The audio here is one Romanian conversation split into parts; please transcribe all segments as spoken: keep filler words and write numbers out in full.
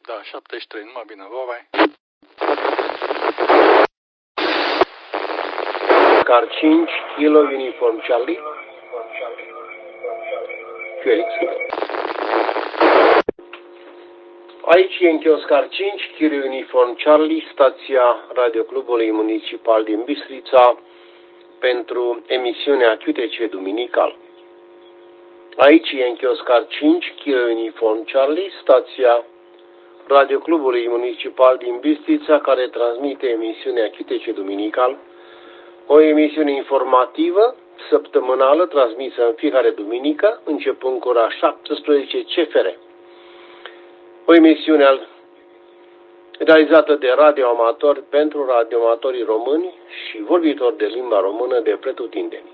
Da, șaptezeci și trei, numai bine, bye bye. Car cinci, Kilo Uniform Charlie. Felix. Aici e încheios Car cinci, Kilo Uniform Charlie, stația Radioclubului Municipal din Bistrița, pentru emisiunea Q T C Duminical. Aici e încheios Car cinci, Kilo Uniform Charlie, stația Radioclubului Municipal din Bistrița, care transmite emisiunea Q T C Duminical, o emisiune informativă, săptămânală, transmisă în fiecare duminică, începând cu ora șaptesprezece C F R. O emisiune realizată de radioamatori pentru radioamatorii români și vorbitori de limba română de pretutindeni.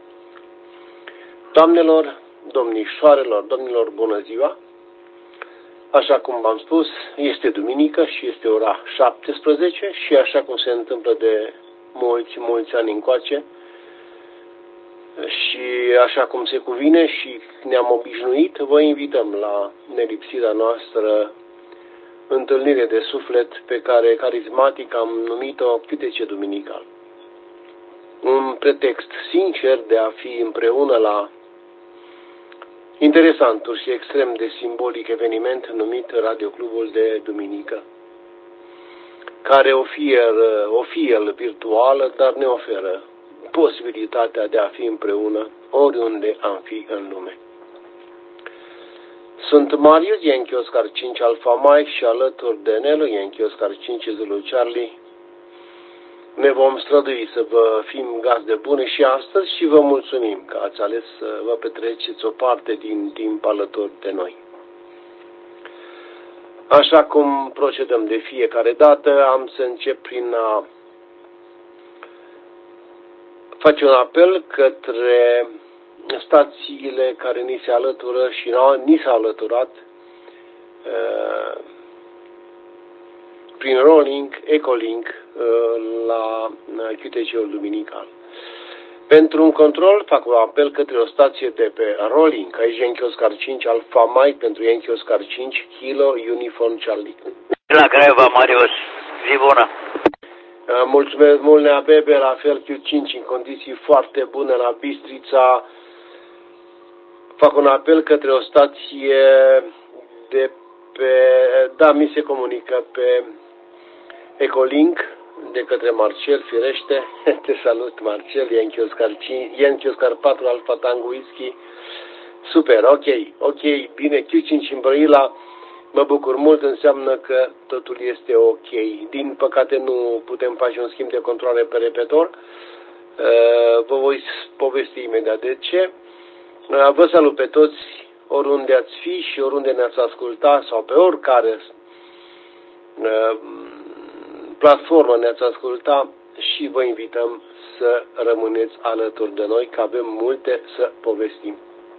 Doamnelor, domnișoarelor, domnilor, bună ziua! Așa cum v-am spus, este duminică și este ora șaptesprezece și așa cum se întâmplă de mulți, mulți ani încoace și așa cum se cuvine și ne-am obișnuit, vă invităm la nelipsita noastră întâlnire de suflet pe care carismatic am numit-o Q T C Duminical. Un pretext sincer de a fi împreună la interesantul și extrem de simbolic eveniment numit Radioclubul de Duminică, care o fie, o fie el virtuală, dar ne oferă posibilitatea de a fi împreună oriunde am fi în lume. Sunt Marius, e încheios Car cinci Alfa Mike și alături de Nelu, e încheios Car cinci Zulu Charlie. Ne vom strădui să vă fim gazde bune și astăzi și vă mulțumim că ați ales să vă petreceți o parte din timp alături de noi. Așa cum procedăm de fiecare dată, am să încep prin a face un apel către stațiile care ni se alătură și ni s-au alăturat uh, prin Rolling, Ecolink uh, la Q T C-ul Duminical. Pentru un control fac un apel către o stație de pe Rolling, aici e încheios Car cinci Alfa Mike pentru încheios Car cinci Kilo Uniform Charlie. La Craiova, Marius, zi bună! Uh, mulțumesc mult, Nea Bebe, la fel Q cinci în condiții foarte bune la Bistrița. Fac un apel către o stație de pe, da, mi se comunică pe Ecolink, de către Marcel, firește. Te salut, Marcel, e în Chioscar patru Alfa Tango Whisky. Super, ok, ok, bine, Q cinci în Brăila, mă bucur mult, înseamnă că totul este ok. Din păcate nu putem face un schimb de controle pe repetor. Vă voi povesti imediat de ce. Vă salut pe toți, oriunde ați fi și oriunde ne-ați asculta sau pe oricare platformă ne-ați asculta și vă invităm să rămâneți alături de noi, că avem multe să povestim.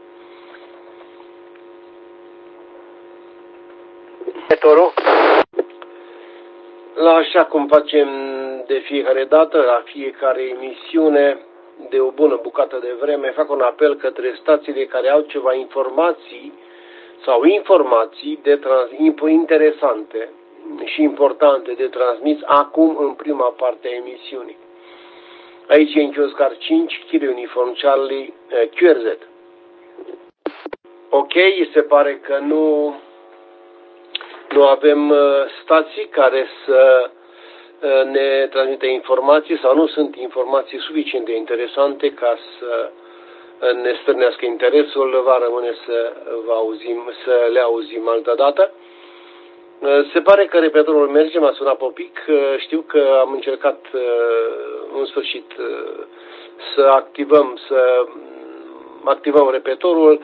La așa cum facem de fiecare dată, la fiecare emisiune, de o bună bucată de vreme, fac un apel către stațiile care au ceva informații sau informații de trans, interesante și importante de transmis acum în prima parte a emisiunii. Aici e încheios Car cinci, Kilo Uniform Charlie, Q R Z. Ok, se pare că nu, nu avem stații care să ne transmite informații sau nu sunt informații suficient de interesante ca să ne stârnească interesul, va rămâne să, vă auzim, să le auzim altă dată. Se pare că repetorul merge, m-a sunat Popic, știu că am încercat în sfârșit să activăm, să activăm repetorul.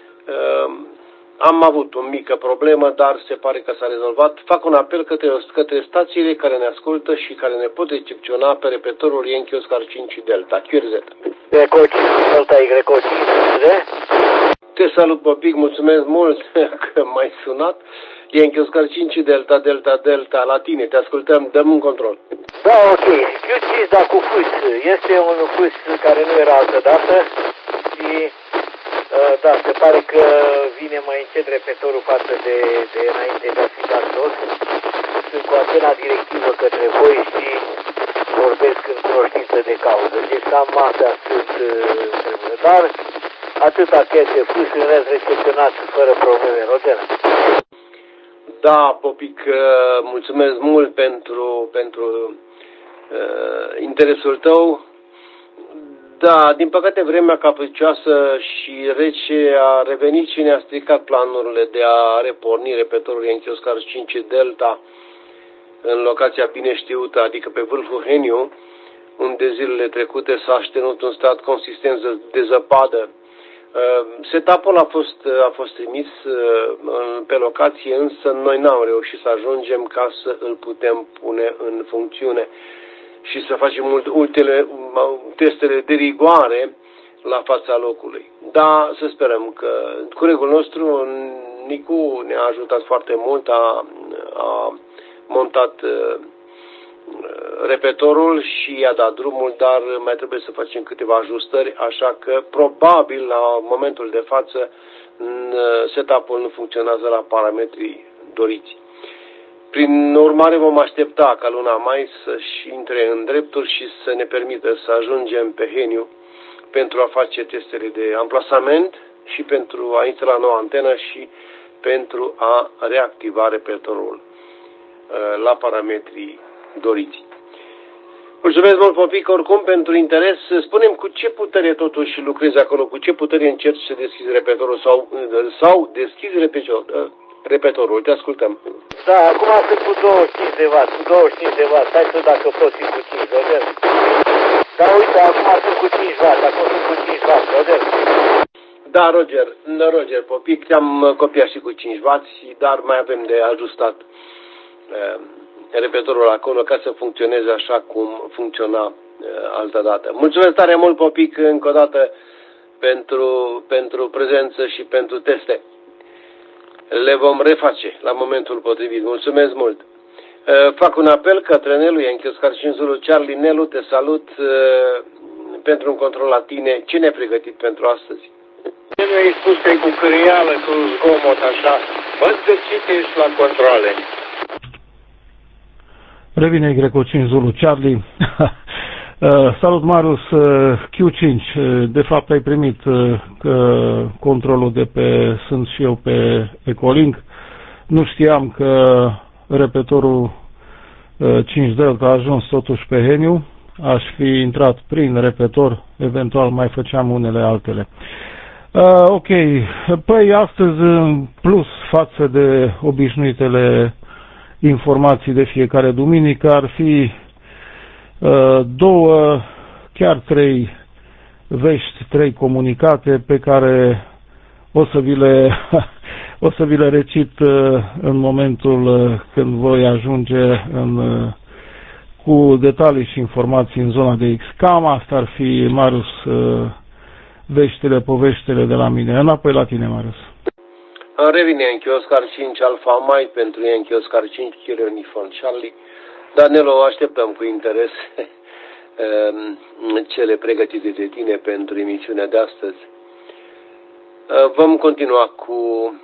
Am avut o mică problemă, dar se pare că s-a rezolvat. Fac un apel către, către stațiile care ne ascultă și care ne pot recepționa pe repetorul Enchios Car cinci Delta, Q R Z. Greco cinci Delta, Y cinci, Te salut, Popic, mulțumesc mult că m-ai sunat. Enchios Car cinci Delta, Delta, Delta, la tine, te ascultăm, dăm un control. Da, ok. Q cinci, da, cu fâs. Este un fâs care nu era altă dată și... Da, se pare că vine mai încet repetorul față de, de înainte de a fi dat jos. antena directivă către voi și vorbesc în cunoștință de cauză. Deci cam astea sunt, dar atâta chestie pus, în rest recepționat fără probleme, Roger. Da, Popic, mulțumesc mult pentru, pentru uh, interesul tău. Da, din păcate vremea capricioasă și rece a revenit și ne-a stricat planurile de a reporni repetorul Yankee Oscar cinci Delta în locația bine știută, adică pe vârful Heniu, unde zilele trecute s-a așternut un stat consistent de zăpadă. Setup-ul a fost, a fost trimis pe locație, însă noi n-am reușit să ajungem ca să îl putem pune în funcțiune și să facem ultele testele de rigoare la fața locului. Da, să sperăm că colegul nostru, Nicu, ne-a ajutat foarte mult, a, a montat uh, repetorul și i-a dat drumul, dar mai trebuie să facem câteva ajustări, așa că probabil la momentul de față setup-ul nu funcționează la parametrii doriți. Prin urmare vom aștepta ca luna mai să-și intre în drepturi și să ne permită să ajungem pe Heniu pentru a face testele de amplasament și pentru a instala noua antenă și pentru a reactiva repetorul la parametrii doriți. Mulțumesc mult, Popic, oricum pentru interes. Spune-mi cu ce putere totuși lucrezi acolo, cu ce putere încerci să deschizi repetorul sau, sau deschizi repetorul. Repetorul, te ascultăm. Da, acum sunt cu douăzeci și cinci de watt, cu douăzeci și cinci de watt, hai să dacă poți fi cu cinci, Roger. Da, uite, acum sunt cu cinci watt, acum sunt cu cinci watt, Roger. Da, Roger, Roger, Popic, te-am copiat și cu cinci watt, dar mai avem de ajustat uh, repetorul acolo ca să funcționeze așa cum funcționa uh, altă dată. Mulțumesc tare mult, Popic, încă o dată pentru, pentru prezență și pentru teste. Le vom reface la momentul potrivit. Mulțumesc mult. Uh, fac un apel către Nelu, Yankee Oscar cinci Zulu Charlie. Nelu, te salut uh, pentru un control la tine. Ce ne-ai pregătit pentru astăzi? Ce mi-ai spus că e cu cârială, cu zgomot, așa? Văd că citești la controle. Revine Greco cinci Zulu Charlie. Uh, salut, Marius. uh, Q cinci. Uh, de fapt ai primit uh, că controlul de pe, sunt și eu pe Ecolink. Nu știam că repetorul uh, cinci Delta a ajuns totuși pe Heniu. Aș fi intrat prin repetor, eventual mai făceam unele altele. Uh, ok, păi astăzi în plus față de obișnuitele informații de fiecare duminică ar fi două, chiar trei vești, trei comunicate pe care o să vi le, o să vi le recit în momentul când voi ajunge în, cu detalii și informații în zona de X. Cam asta ar fi, Marius, veștile, poveștile de la mine. Înapoi la tine, Marius. Revine Yankee Oscar cinci Alpha Mike pentru Yankee Oscar cinci Kilo Uniform Charlie. Danilo, așteptăm cu interes cele pregătite de tine pentru emisiunea de astăzi. Vom continua cu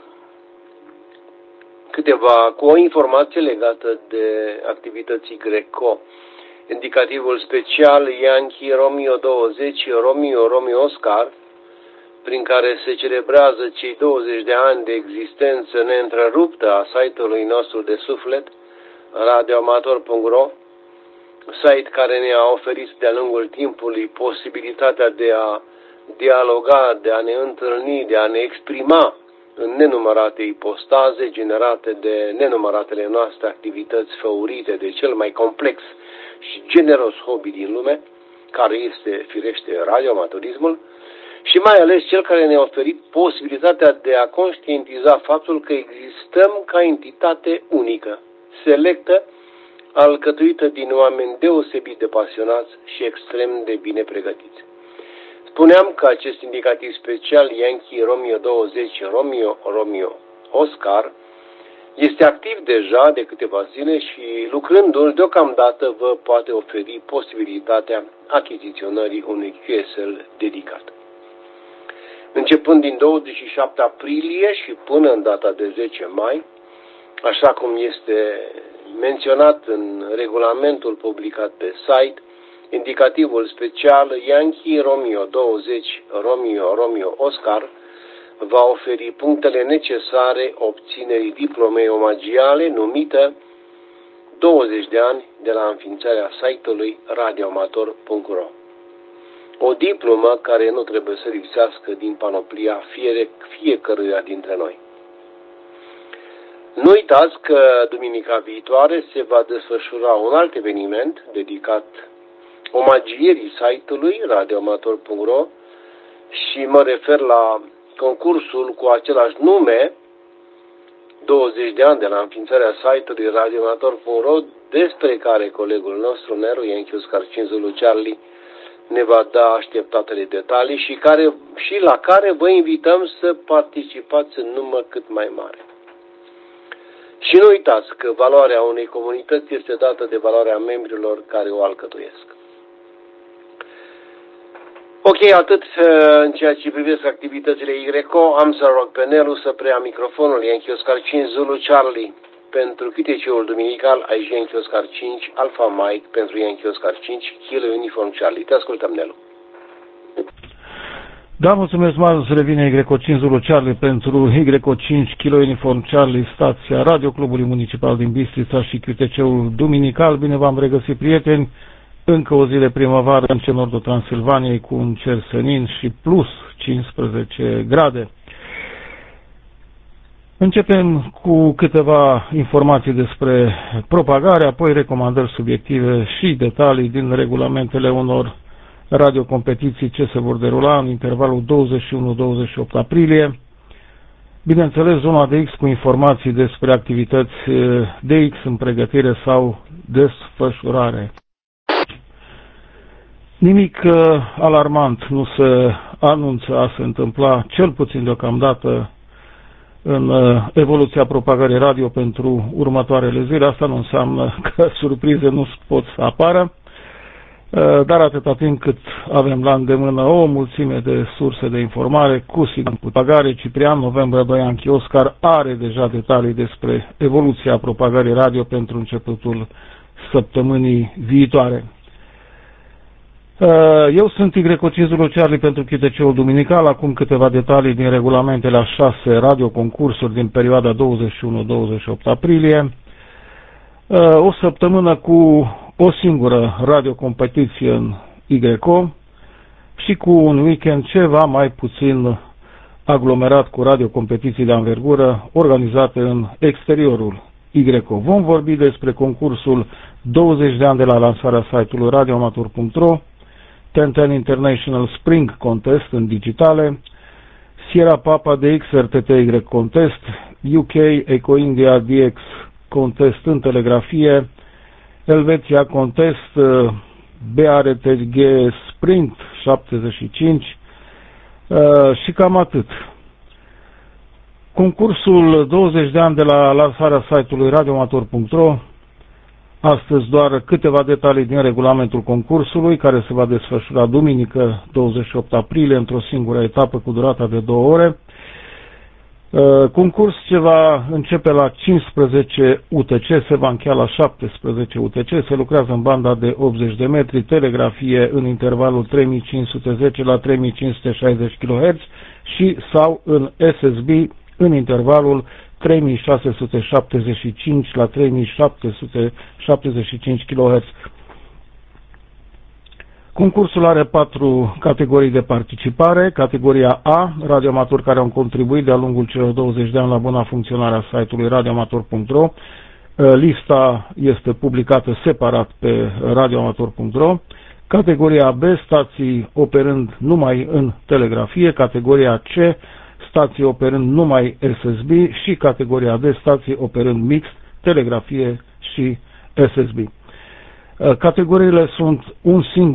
câteva, cu o informație legată de activității Greco. Indicativul special Yankee Romeo douăzeci Romeo Romeo Oscar, prin care se celebrează cei douăzeci de ani de existență neîntreruptă a site-ului nostru de suflet, radioamator punct ro, site care ne-a oferit de-a lungul timpului posibilitatea de a dialoga, de a ne întâlni, de a ne exprima în nenumărate ipostaze generate de nenumăratele noastre activități făurite de cel mai complex și generos hobby din lume, care este, firește, radioamatorismul, și mai ales cel care ne-a oferit posibilitatea de a conștientiza faptul că existăm ca entitate unică, selectă, alcătuită din oameni deosebit de pasionați și extrem de bine pregătiți. Spuneam că acest indicativ special Yankee Romeo douăzeci Romeo Romeo Oscar este activ deja de câteva zile și lucrându-l deocamdată vă poate oferi posibilitatea achiziționării unui Q S L dedicat. Începând din douăzeci și șapte aprilie și până în data de zece mai, așa cum este menționat în regulamentul publicat pe site, indicativul special Yankee Romeo douăzeci Romeo Romeo Oscar va oferi punctele necesare obținerii diplomei omagiale numită douăzeci de ani de la înființarea site-ului radioamator punct ro. O diplomă care nu trebuie să lipsească din panoplia fiere, fiecăruia dintre noi. Nu uitați că duminica viitoare se va desfășura un alt eveniment dedicat omagierii site-ului radioamator punct ro și mă refer la concursul cu același nume, douăzeci de ani de la înființarea site-ului radioamator punct ro, despre care colegul nostru Nelu Yankee Oscar cinci Zulu Charlie ne va da așteptatele detalii și, care, și la care vă invităm să participați în număr cât mai mare. Și nu uitați că valoarea unei comunități este dată de valoarea membrilor care o alcătuiesc. Ok, atât în ceea ce privesc activitățile Y R E C O. Am să rog pe Nelu să preia microfonul Yankee Oscar cinci Zulu Charlie pentru Q T C-ul duminical aici Yankee Oscar cinci Alpha Mike pentru Yankee Oscar cinci Kilo Uniform Charlie. Te ascultăm, Nelu. Da, mulțumesc, Marius. Revine Y R E C O cinci Zulu Charlie pentru Y R E C O cinci Kilo Uniform Charlie, stația Radio Clubului Municipal din Bistrița și Q T C-ul duminical. Bine v-am regăsit, prieteni. Încă o zi de primăvară în centrul nordul Transilvaniei cu un cer senin și plus cincisprezece grade. Începem cu câteva informații despre propagare, apoi recomandări subiective și detalii din regulamentele unor radiocompetiții ce se vor derula în intervalul douăzeci și unu douăzeci și opt aprilie. Bineînțeles, zona de X cu informații despre activități de X în pregătire sau desfășurare. Nimic uh, alarmant nu se anunță a se întâmpla, cel puțin deocamdată, în uh, evoluția propagării radio pentru următoarele zile. Asta nu înseamnă că surprize nu pot să apară, uh, dar atâta timp cât avem la îndemână o mulțime de surse de informare, cu siguranță propagare. Ciprian Novembra doi Yankee Oscar are deja detalii despre evoluția propagării radio pentru începutul săptămânii viitoare. Eu sunt Y R E C O cinci Zulu Charlie pentru Q T C-ul duminical. Acum câteva detalii din regulamentele a șase radioconcursuri din perioada douăzeci și unu douăzeci și opt aprilie. O săptămână cu o singură radiocompetiție în Y R E C O și cu un weekend ceva mai puțin aglomerat cu radiocompetiții de anvergură organizate în exteriorul Y R E C O. Vom vorbi despre concursul douăzeci de ani de la lansarea site-ului radioamator punct ro, ten ten International Spring Contest în digitale, Sierra Papa D X R T T Y Contest, U K Eco India D X Contest în telegrafie, Elveția Contest, B R T G Sprint șaptezeci și cinci și cam atât. Concursul douăzeci de ani de la lansarea site-ului radioamator punct ro. Astăzi doar câteva detalii din regulamentul concursului, care se va desfășura duminică douăzeci și opt aprilie într-o singură etapă cu durata de două ore. Concurs ce va începe la cincisprezece U T C, se va încheia la șaptesprezece U T C, se lucrează în banda de optzeci de metri, telegrafie în intervalul trei mii cinci sute zece la trei mii cinci sute șaizeci kilohertz și sau în S S B în intervalul trei mii șase sute șaptezeci și cinci la trei mii șapte sute șaptezeci și cinci kilohertz. Concursul are patru categorii de participare. Categoria A, radioamatori care au contribuit de-a lungul celor douăzeci de ani la buna funcționare a site-ului radioamator punct ro. Lista este publicată separat pe radioamator punct ro. Categoria B, stații operând numai în telegrafie. Categoria C, stații operând numai S S B și categoria D, stații operând mixt, telegrafie și S S B. Categoriile sunt un singur